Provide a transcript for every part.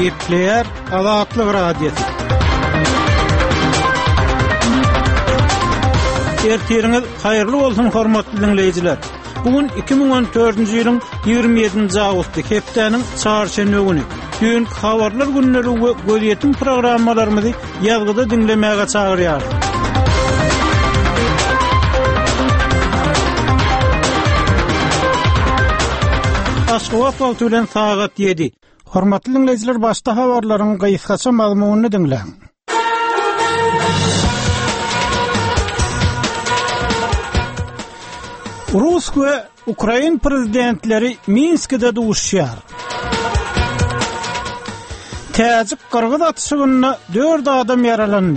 Gepler Azatlyk Radiosu. Ertiriňiz haýyrly bolsun hormatly dinleýijiler. Bugün 2014-nji ýylyň 27-nji awgusty hepdeniň çarşembe güni. Düň habarlar günleri we gözetim programmalarymyzy ýazgyda dinlemäge çagyrýar. Aşgabat wagty bilen saat 7. Hormatly dinleýijiler, başda habarlaryň gysgaça mazmunyny dinleň. Rus we Ukraina prezidentleri Minsk'de duşýar. Täzik Kırgız atışygyna 4 adam yaralandy.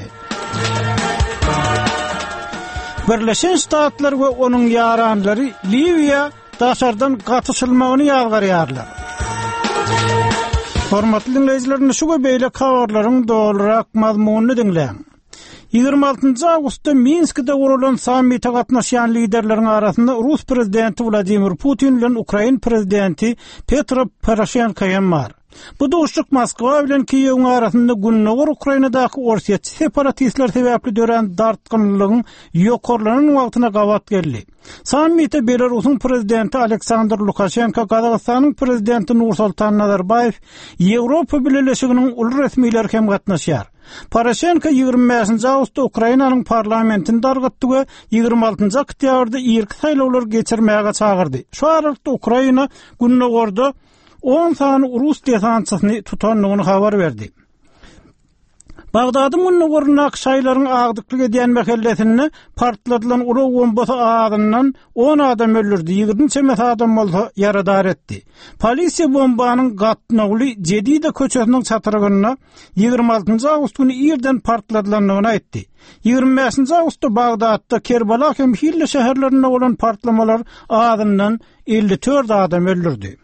Birleşen Ştatlar we onuň ýaranlary Liwiýa daşardan gatışylmagyny ýalgarýarlar. Hormatly dinleýijiler, şu beýle habarlaryň dolurak mazmunyny dinleň. 26 Ağustos'ta Minsk'de urulan sammite gatnaşan liderlerin arasında Rus prezidenti Vladimir Putin ile Ukraina prezidenti Petro Poroshenko var. Bu duşluk Moskva bilen Kiýew arasında günnäger Ukrainadaky orsiýetçi separatistler sebäpli dören dartgynlygyň ýokarlanan wagtyna gawat geldi. Sammite Belarusyň prezidenti Aleksandr Lukashenko, Kazakstanyň prezidenti Nursultan Nazarbayev, Ýewropa Birleşiginiň uly resmiýleri hem gatnaşýar. Poroshenko 25 Ağustos'ta Ukrainanyň parlamentini dargatdy we 26 oktýabrda ýerki saýlawlar geçirmäge çagyrdy. Şu aralykda Ukraina günnägerde 10 sany Rus desantçysyny tutanlygyny habar berdi. Bagdadyň günnägerde şaýlaryň agdyklyk edýän mehellesini partladylan uly bombasy agyndan 10 adam öldürdi, 20 çemet adam bolsa yaradar etdi. Polisiýa bombanyň gatnagy Jedida köçesiniň çatyrygyna 26 Ağustos güni ýerden partladylanlygyny aýtdy. 25 Ağustosda Bagdadda, Kerbala hem Hille şäherlerinde bolan partlamalar agyndan 54 adam öldürdi.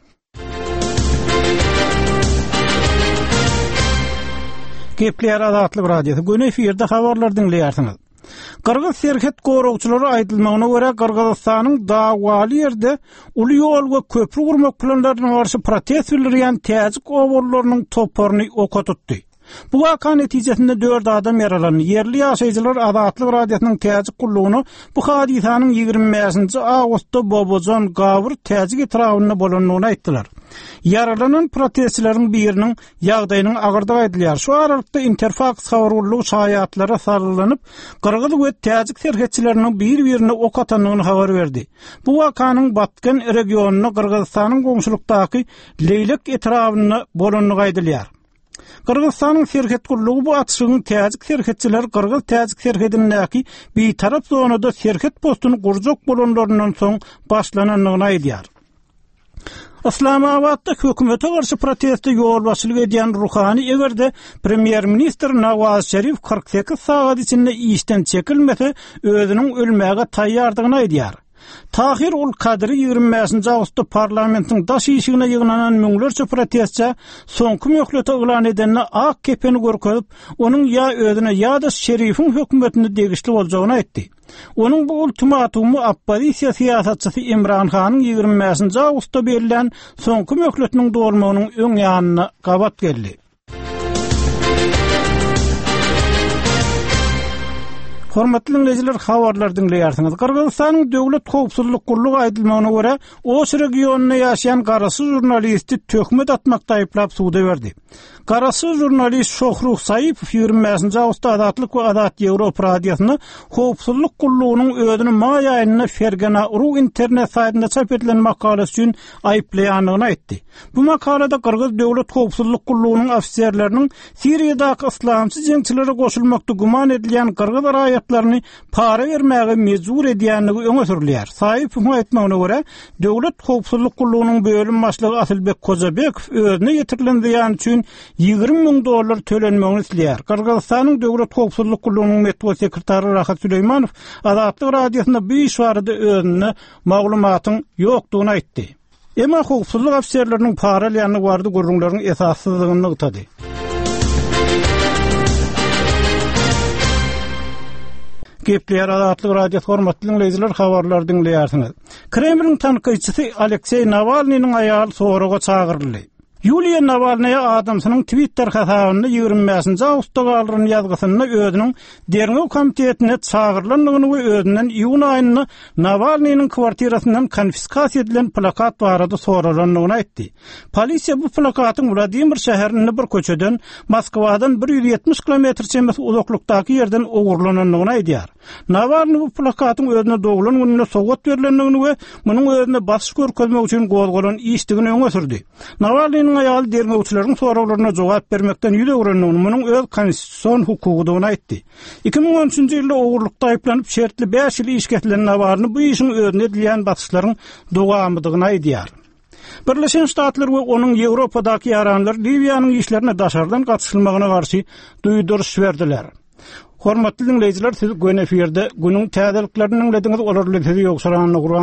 Gepler Azatlyk Radiosu. Güne efirde habarlar dinleýärsiňiz. Kırgız serket gorugçylary aýdylmagyna görä Kırgızstanyň dagwaly ýerde uly ýol we köprü gurmak planlaryna garşy protest bildirýän täzik owarlarynyň toparyny oka tutdy. Bu waka netijesinde 4 adam yaralandy. Yerli ýaşaýjylar Azatlyk Radiosynyň täzik gullugyny bu hadisanyň 25 Ağustosda Bobojan gawur täzik etrawyna bolanlygyny aýtdylar. Yaralanan protestçilerin birinin ýagdaýynyň agyrdygy aýdylýar. Şu aralykda Interfax habarlary şaýatlara sarylanyp, Kırgız we täzik serhetçileriniň bir-birine ok atanlygyny habar berdi. Bu wakanyň batgan regionuny Kırgızstanyň goňşulykdaky Leýlek etrawyna bolanlygy aýdylýar. Kırgızstanyň serhet gullugy bu atışyň täzik serhetçiler Kırgız täzik serhetindäki bir tarap zonada serhet postuny gurjak bolanlaryndan soň başlananlygyny aýdýar. Islamabadda hökümete garşy protestde ýol başlyk edýän Ruhani egerde Premier Minister Nawaz Şerif 48 saat içinde işden çekilmese özüniň ölmäge taýýardygyny aýdýar. Tahir ul Kadri 25 Ağustosda parlamentiň daş ýyşygyna ýygnanan müňlerçe protestçi soňky möhlete elan edenine ak kepeni görkezip, onuň ýa özüne ýa-da Şerifiň hökümetine degişli boljagyny aýtdy. Onuň bu ultimatumy oppozisiýa siýasatçysy Imran Hanyň 25 Ağustosda berilen soňky möhletiniň dolmagynyň öň ýanyna gawat geldi. Hormatly dinleýijiler, habarlar dinleýärsiňiz. Kırgızstanyň döwlet howpsuzlyk gullugy aýdylmagyna görä, o regionuny ýaşaýan garasy jurnalisti töhmet atmakda aýplap suwda berdi. Garasy jurnalist Şohruh Saýypow 25 Ağustosda Azatlyk we Azat Ýewropa radiosyny howpsuzlyk gullugynyň özüni may aýyna Fergana Ru internet saýtynda çap edilen makalası üçin aýplaýanlygyny aýtdy. Bu makalada Kırgız döwlet howpsuzlyk gullugynyň ofisiýerleriniň Siriýadaky islamçy jeňçilere goşulmakda guman edilýän Kırgız raýatlaryny para bermäge mejbur edýänligi öňe sürilýär. Saýypow aýtmagyna görä, döwlet howpsuzlyk gullugynyň bölüm başlygy Asylbek Kozabekov özüne ýetirilen üçin $20,000 tölenmegini isleýär. Kırgızstanyň döwlet howpsuzlyk gullugynyň metbu sekretary Rahat Süleýmanow Azatlyk Radiosyna bu iş barada özüne maglumatyň ýokdugyny aýtdy. Emma howpsuzlyk ofisiýerleriniň para alýany barada gurrunlaryň esassyzlygyny ýetdi. Gepler Azatlyk Radiosu hormatly dinleýijiler, habarlar dinleýärsiňiz. Kremlin tanqyçysy Aleksey Navalnyň aýaly soraga çagyryldy. Yuliya Navalnaya adamsynyň Twitter hasabyny 20 awgustda galdyran ýazgysyny özüniň Derňew komitetine çağırylanyny we özünden iýun aýyny Navalnyň kwartirasyndan konfiskasiýa edilen plakat barada soralanyny aýtdy. Polisiýa bu plakatyň Vladimir şäherinde bir köçeden Moskwadan 170 kilometr çember uzaklykdaky ýerden ogurlananyny aýdýar. Navalny bu plakatyň özüne doglan gününe sowgat berilendigini we munyň özüne basış görkezmek üçin golgolan işdigini öňe sürdi. Navalnyň aýaly dermegçileriň sorawlaryna jogap bermekden ýüze öwrenýän munyň öz konstitusiýon hukugyny aýtdy. 2013-nji ýylda ogurlukda aýplanyp şertli 5 ýyl işe ketilen Navalny bu işiň özüne edilýän basyşlaryň dowamydygyny aýdýar. Birleşen Ştatlar we onuň Ýewropadaky ýaranlary Libiýanyň işlerine daşardan gatnaşylmagyna garşy duýduruş berdiler. Hormatly dinleýijiler, siz Göneferde günüň täzeliklerini dinlediňiz, olar bilen sizi ýokşaranyny